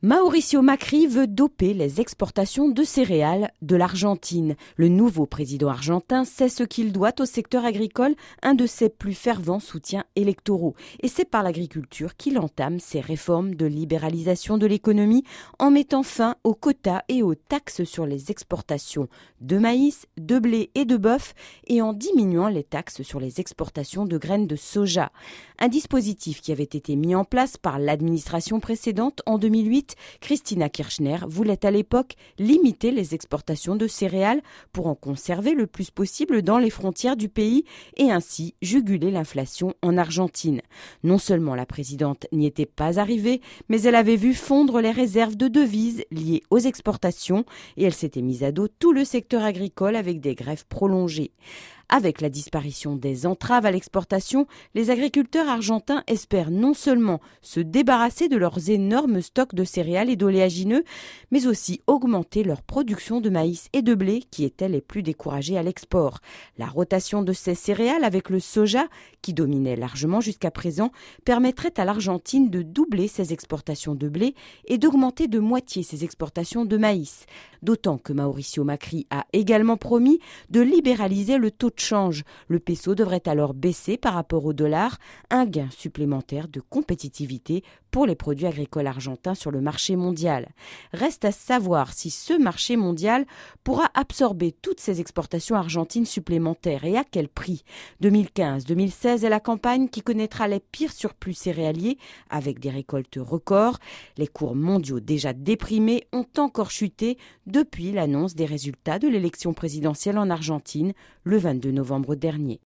Mauricio Macri veut doper les exportations de céréales de l'Argentine. Le nouveau président argentin sait ce qu'il doit au secteur agricole, un de ses plus fervents soutiens électoraux. Et c'est par l'agriculture qu'il entame ses réformes de libéralisation de l'économie en mettant fin aux quotas et aux taxes sur les exportations de maïs, de blé et de bœuf et en diminuant les taxes sur les exportations de graines de soja. Un dispositif qui avait été mis en place par l'administration précédente en 2008. Cristina Kirchner voulait à l'époque limiter les exportations de céréales pour en conserver le plus possible dans les frontières du pays et ainsi juguler l'inflation en Argentine. Non seulement la présidente n'y était pas arrivée, mais elle avait vu fondre les réserves de devises liées aux exportations et elle s'était mise à dos tout le secteur agricole avec des grèves prolongées. Avec la disparition des entraves à l'exportation, les agriculteurs argentins espèrent non seulement se débarrasser de leurs énormes stocks de céréales et d'oléagineux, mais aussi augmenter leur production de maïs et de blé qui étaient les plus découragés à l'export. La rotation de ces céréales avec le soja, qui dominait largement jusqu'à présent, permettrait à l'Argentine de doubler ses exportations de blé et d'augmenter de moitié ses exportations de maïs. D'autant que Mauricio Macri a également promis de libéraliser le taux de change. Le peso devrait alors baisser par rapport au dollar, un gain supplémentaire de compétitivité pour les produits agricoles argentins sur le marché mondial. Reste à savoir si ce marché mondial pourra absorber toutes ces exportations argentines supplémentaires et à quel prix. 2015-2016 est la campagne qui connaîtra les pires surplus céréaliers avec des récoltes records. Les cours mondiaux déjà déprimés ont encore chuté depuis l'annonce des résultats de l'élection présidentielle en Argentine le 22 novembre dernier.